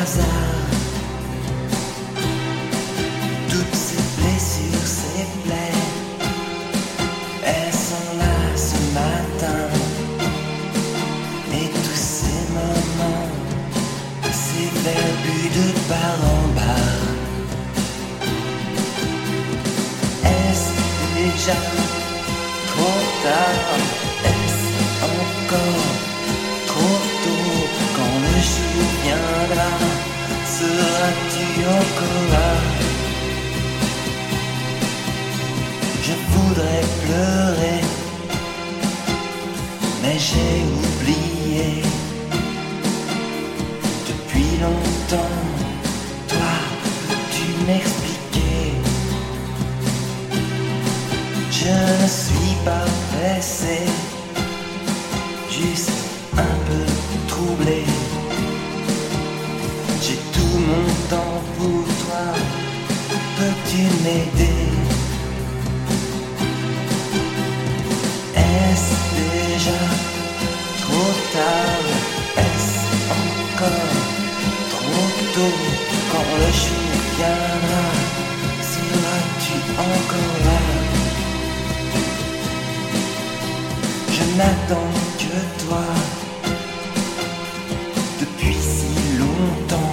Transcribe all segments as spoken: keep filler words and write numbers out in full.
hasard. Toutes ces blessures, ces plaies, elles sont là ce matin. Et tous ces moments, ces verbus de bar en bar. Est-ce déjà trop tard? Est-ce encore trop tôt? Quand le jour viendra, seras-tu encore là? Je voudrais pleurer, mais j'ai oublié. Depuis longtemps, toi, peux-tu m'expliquer? Je ne suis pas pressé, juste un peu troublé. J'ai tout mon temps pour toi, peux-tu m'aider? Est-ce déjà trop tard? Est-ce encore trop tôt? Quand le jour viendra, seras-tu encore là? Je n'attends que toi depuis si longtemps.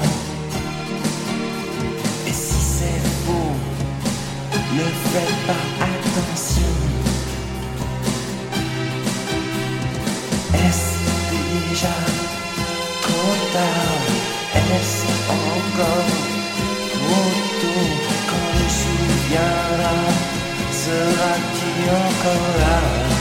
Et si c'est faux, ne fais pas attention. Est-ce déjà trop tard? Est-ce encore trop tôt? Quand le jour viendra, seras-tu encore là?